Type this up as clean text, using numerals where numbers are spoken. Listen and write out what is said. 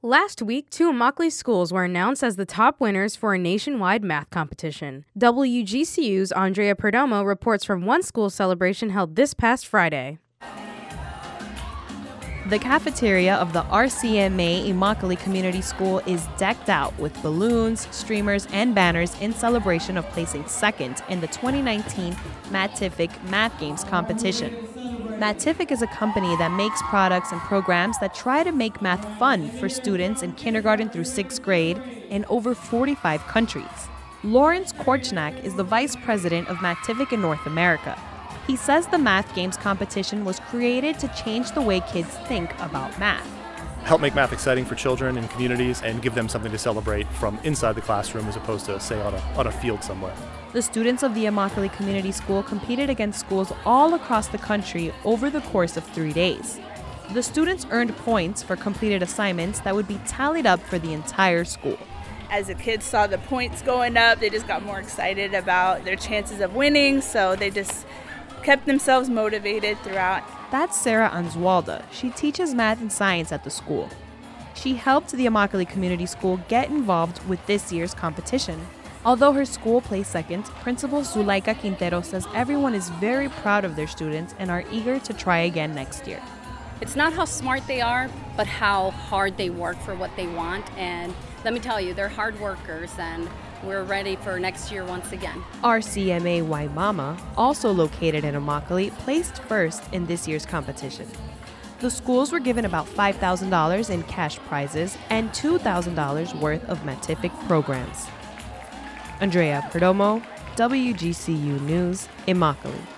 Last week, two Immokalee schools were announced as the top winners for a nationwide math competition. WGCU's Andrea Perdomo reports from one school celebration held this past Friday. The cafeteria of the RCMA Immokalee Community School is decked out with balloons, streamers, and banners in celebration of placing second in the 2019 Matific Math Games competition. Matific is a company that makes products and programs that try to make math fun for students in kindergarten through 6th grade in over 45 countries. Lawrence Korchnak is the vice president of Matific in North America. He says the Math Games competition was created to change the way kids think about math. Help make math exciting for children and communities and give them something to celebrate from inside the classroom as opposed to, say, on a field somewhere. The students of the Immokalee Community School competed against schools all across the country over the course of 3 days. The students earned points for completed assignments that would be tallied up for the entire school. As the kids saw the points going up, they just got more excited about their chances of winning, so they just kept themselves motivated throughout. That's Sarah Answalda. She teaches math and science at the school. She helped the Immokalee Community School get involved with this year's competition. Although her school placed second, Principal Zulaika Quintero says everyone is very proud of their students and are eager to try again next year. It's not how smart they are, but how hard they work for what they want. And let me tell you, they're hard workers, and we're ready for next year once again. RCMA Waimama, also located in Immokalee, placed first in this year's competition. The schools were given about $5,000 in cash prizes and $2,000 worth of Matific programs. Andrea Perdomo, WGCU News, Immokalee.